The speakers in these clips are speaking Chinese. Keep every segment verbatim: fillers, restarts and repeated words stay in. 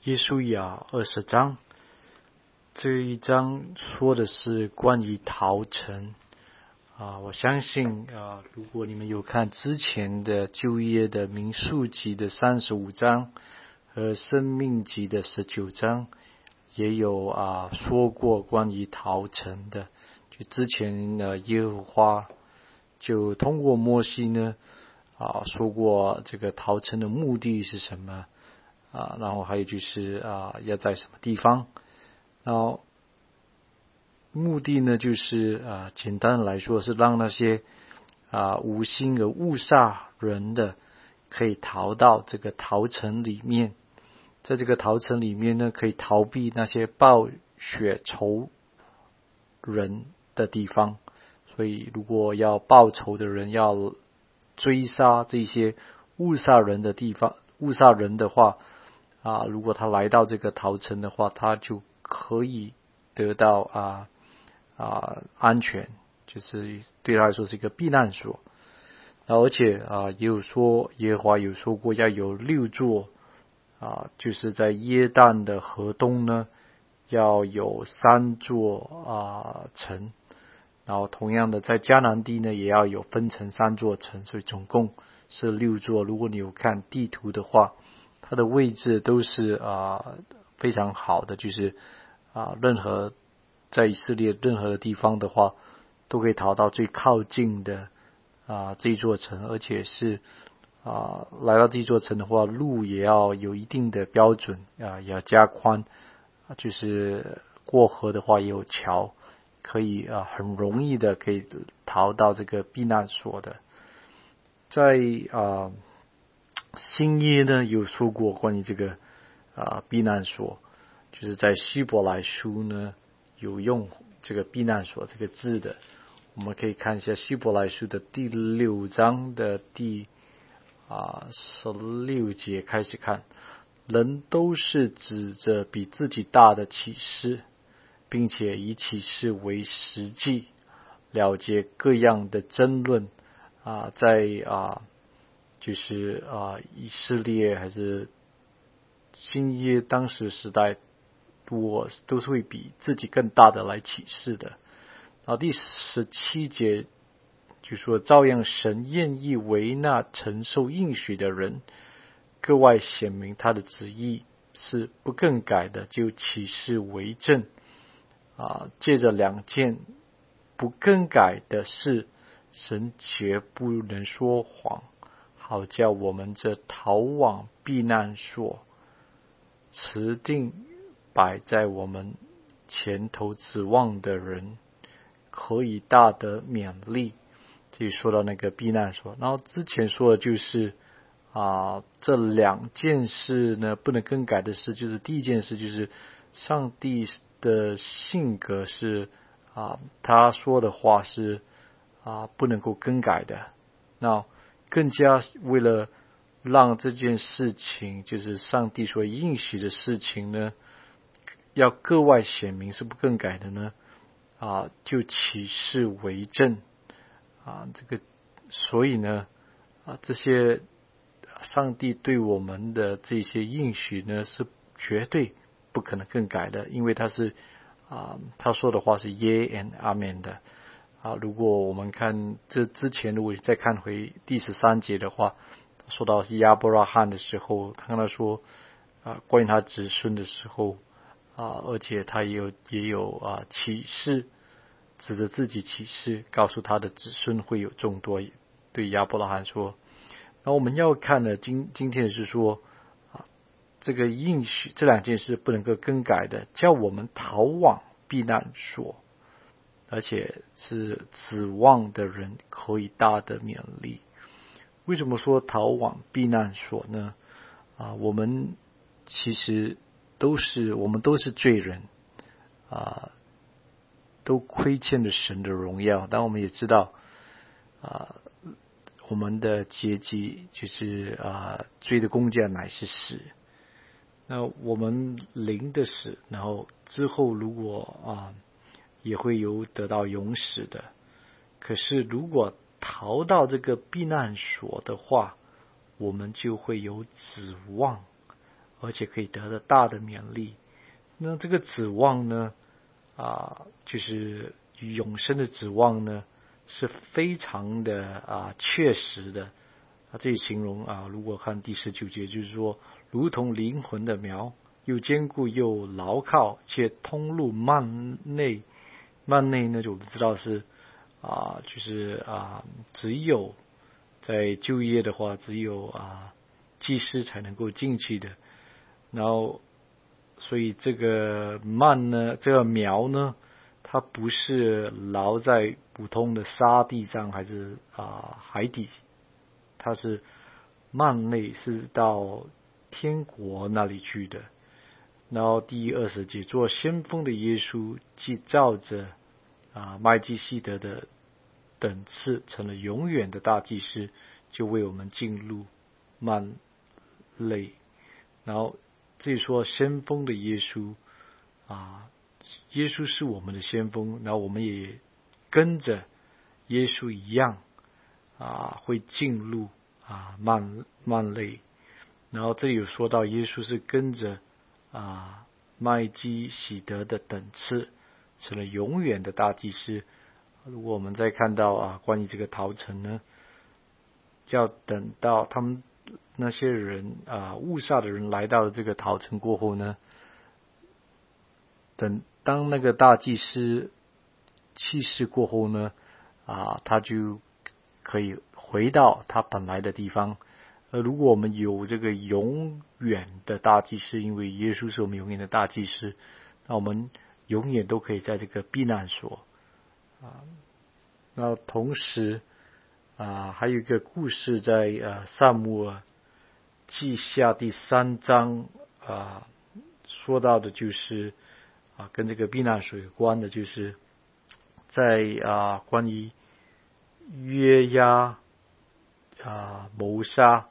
约书亚二十章，这一章说的是关于逃城啊。我相信啊，如果你们有看之前的旧约的民数记的三十五章和申命记的十九章，也有啊说过关于逃城的。就之前呢，耶和华就通过摩西呢啊说过这个逃城的目的是什么啊，然后还有就是啊要在什么地方，然后目的呢就是啊简单的来说是让那些啊无心而误杀人的可以逃到这个逃城里面，在这个逃城里面呢可以逃避那些报血仇人的地方。所以如果要报仇的人要追杀这些误杀人的地方误杀人的话啊，如果他来到这个逃城的话，他就可以得到啊啊安全，就是对他来说是一个避难所。而且啊也有说耶和华有说过要有六座啊，就是在约旦的河东呢要有三座啊城，然后同样的在迦南地呢也要有分成三座城，所以总共是六座。如果你有看地图的话，它的位置都是啊非常好的，就是啊任何在以色列任何的地方的话，都可以逃到最靠近的啊这一座城，而且是啊来到这座城的话，路也要有一定的标准啊，也要加宽，就是过河的话也有桥，可以啊很容易的可以逃到这个避难所的。在啊新约呢有说过关于这个啊避难所，就是在希伯来书呢有用这个避难所这个字的。我们可以看一下希伯来书的第六章的第啊十六节开始看，人都是指着比自己大的启示，并且以启示为实际，了结各样的争论啊，在啊就是啊以色列还是新约当时时代，我都是会比自己更大的来启示的。然后第十七节就说，照样神愿意为那承受应许的人格外显明他的旨意是不更改的，就启示为证啊。借着两件不更改的事，神绝不能说谎，好叫我们这逃往避难所持定摆在我们前头指望的人可以大得勉励。这里说到那个避难所，然后之前说的就是啊，这两件事呢不能更改的事，就是第一件事就是上帝的性格是啊，他说的话是啊不能够更改的。那更加为了让这件事情，就是上帝所应许的事情呢，要格外显明是不更改的呢，啊，就启示为证啊，这个所以呢，啊，这些上帝对我们的这些应许呢，是绝对不可能更改的，因为他是啊，他说的话是耶 and 阿们的啊。如果我们看这之前，如果再看回第十三节的话，说到是亚伯拉罕的时候，他跟他说啊，关于他子孙的时候啊，而且他也有也有啊启示，指着自己启示，告诉他的子孙会有众多。对亚伯拉罕说，那我们要看的今今天是说啊，这个应许这两件事不能够更改的，叫我们逃往避难所，而且是指望的人可以大得勉励。为什么说逃往避难所呢？啊，我们其实都是我们都是罪人啊，都亏欠了神的荣耀。但我们也知道啊，我们的结局就是啊，罪的工价乃是死。那我们灵的死，然后之后如果啊也会有得到永死的。可是如果逃到这个避难所的话，我们就会有指望， 而且可以得到大的勉励。那这个指望呢，啊，就是永生的指望呢，是非常的啊确实的。啊，这里形容啊，如果看第十九节，就是说，如同灵魂的苗，又坚固又牢靠，且通入幔内。幔内呢，就我们知道是啊，就是啊，只有在旧约的话，只有啊祭司才能够进去的。然后，所以这个幔呢，这个苗呢，它不是牢在普通的沙地上，还是啊海底。它是幔内，是到天国那里去的。然后第二十节，做先锋的耶稣，既照着啊麦基洗德的等次，成了永远的大祭司，就为我们进入幔内。然后这里说先锋的耶稣啊，耶稣是我们的先锋，然后我们也跟着耶稣一样啊，会进入啊幔幔内。然后这里有说到耶稣是跟着啊麦基洗德的等次，成了永远的大祭司。如果我们再看到啊关于这个逃城呢，要等到他们那些人啊误杀的人来到了这个逃城过后呢，等当那个大祭司去世过后呢，啊他就可以回到他本来的地方。而如果我们有这个永远的大祭司，因为耶稣是我们永远的大祭司，那我们永远都可以在这个避难所啊。那同时啊，还有一个故事在呃撒母耳记下第三章啊，说到的就是啊跟这个避难所有关的，就是在啊关于约押啊谋杀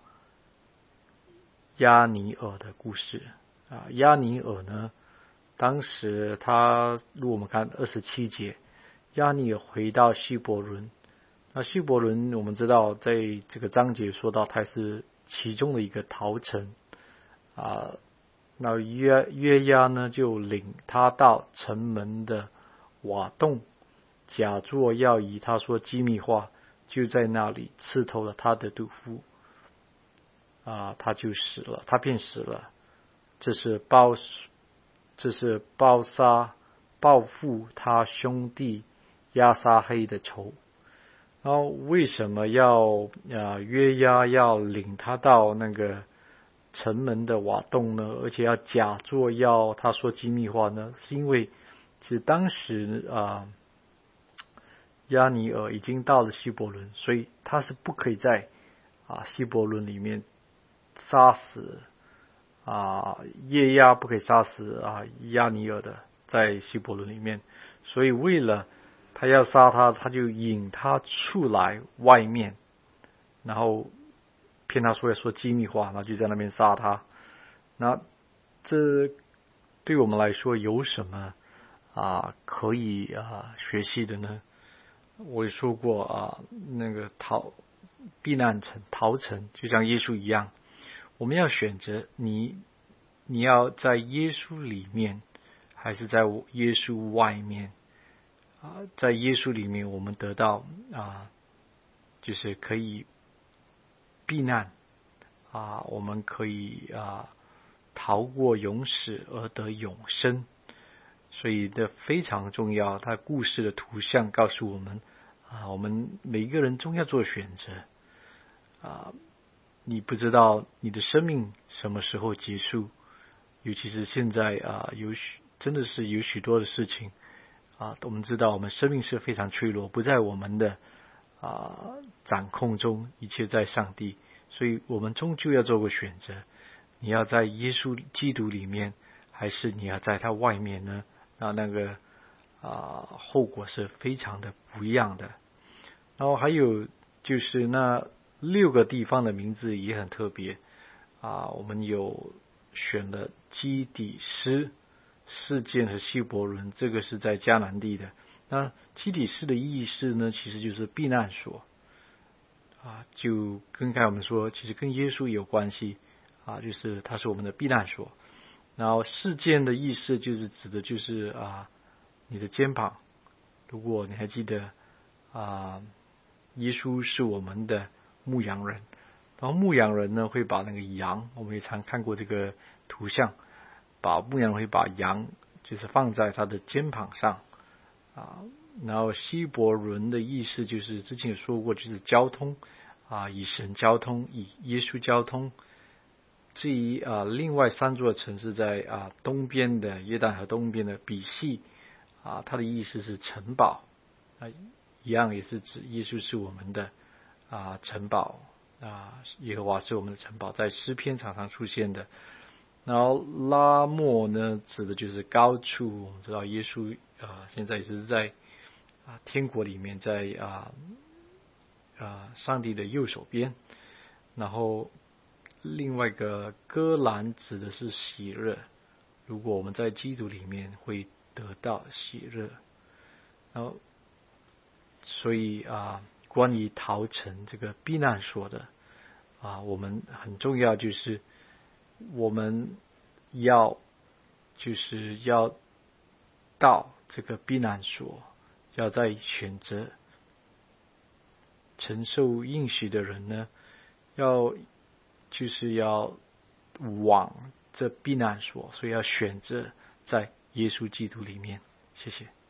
押尼珥的故事啊。押尼珥呢，当时他如果我们看二十七节，押尼珥回到希伯伦。那希伯伦我们知道在这个章节说到它是其中的一个逃城啊。那约约押呢就领他到城门的瓦洞，假作要以他说机密话，就在那里刺透了他的肚腹啊，他就死了，他便死了。这是报这是报杀报复他兄弟押沙黑的仇。然后为什么要啊约押要领他到那个城门的瓦洞呢？而且要假作要他说机密话呢？是因为其实当时啊押尼珥已经到了希伯伦，所以他是不可以在啊希伯伦里面杀死啊约押，不可以杀死啊押尼珥的，在希伯伦里面。所以为了他要杀他，他就引他出来外面，然后骗他说要说机密话，然后就在那边杀他。那这对我们来说有什么啊可以啊学习的呢？我也说过啊，那个逃避难城逃城就像耶稣一样，我们要选择你你要在耶稣里面，还是在耶稣外面啊？在耶稣里面，我们得到啊，就是可以避难啊，我们可以啊逃过永死而得永生。所以这非常重要。它故事的图像告诉我们啊，我们每一个人终要做选择啊。你不知道你的生命什么时候结束，尤其是现在啊，有许真的是有许多的事情啊。我们知道我们生命是非常脆弱，不在我们的啊掌控中，一切在上帝。所以我们终究要做个选择，你要在耶稣基督里面，还是你要在他外面呢？那那个啊后果是非常的不一样的。然后还有就是那六个地方的名字也很特别啊，我们有选了基底斯、示剑和希伯伦，这个是在迦南地的。那基底斯的意思呢，其实就是避难所啊，就跟刚才我们说，其实跟耶稣有关系啊，就是它是我们的避难所。然后事件的意思就是指的就是啊，你的肩膀。如果你还记得啊，耶稣是我们的牧羊人，然后牧羊人呢会把那个羊，我们也常看过这个图像，把牧羊人会把羊就是放在他的肩膀上啊。然后希伯伦的意思就是之前有说过，就是交通啊，与神交通，与耶稣交通。至于啊，另外三座城市在啊东边的约旦河东边的比悉啊，它的意思是城堡啊，一样也是指耶稣是我们的啊城堡啊，耶和华是我们的城堡，在诗篇常常出现的。然后拉末呢，指的就是高处。我们知道耶稣啊，现在也是在啊天国里面，在啊啊上帝的右手边。然后另外一个歌兰指的是喜乐，如果我们在基督里面会得到喜乐。然后所以啊，关于逃城这个避难所的啊，我们很重要就是我们要就是要到这个避难所，要在选择承受应许的人呢，要就是要往这避难所，所以要选择在耶稣基督里面。谢谢。